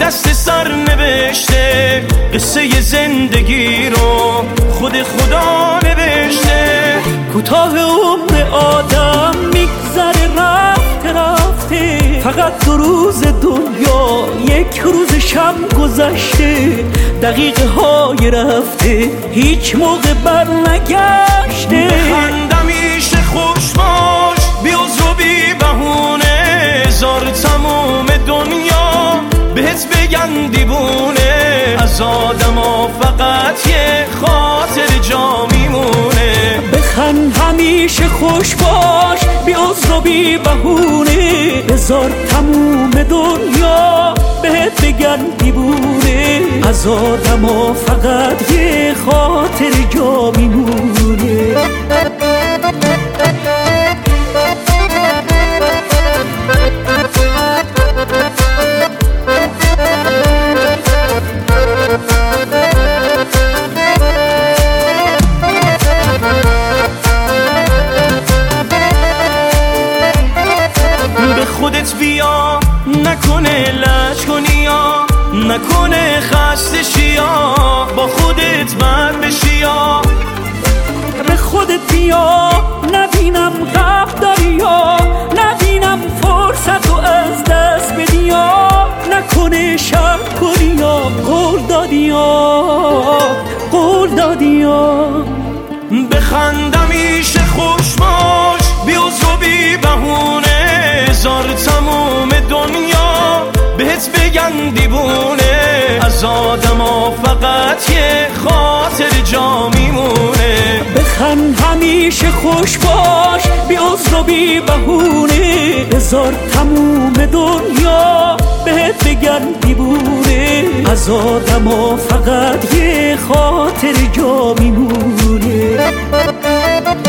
دست سر نوشته، قصه زندگی رو خود خدا نوشته. کوتاه عمر آدم میگذره رفته رفته، فقط 2 روز دنیا 1 روز شب گذشته. دقیقه های رفته هیچ موقع بر نگشته. بخند همیشه خوش باش، بی عذر و بی بهونه، زار تموم دنیا بهت بگن دیوونه. از آدما فقط یه خاطر جا میمونه. بخند همیشه خوش باش، بی عذر و بی بهونه، بذار تموم دنیا بهت بگن دیوونه. از آدما فقط یه خاطر جا میمونه. به خودت بیا، نکنه لج کنی یا نکنه خسته شیا، با خودت بر بشی یا. به خودت بیا، نبینم غف داری یا نبینم فرصت رو از دست بدی یا نکنه شر کنی یا قول دادی یا. بخند همیشه خوش باش، بی عذر و بی بهونه، زار تموم دنیا بهت بگن دیوونه. از آدما فقط یه خاطر جا میمونه. بخند همیشه خوش باش، بی عذر و بی بهونه، بذار تموم دنیا بهت بگن دیوونه. از آدما فقط یه خاطر جا میمونه.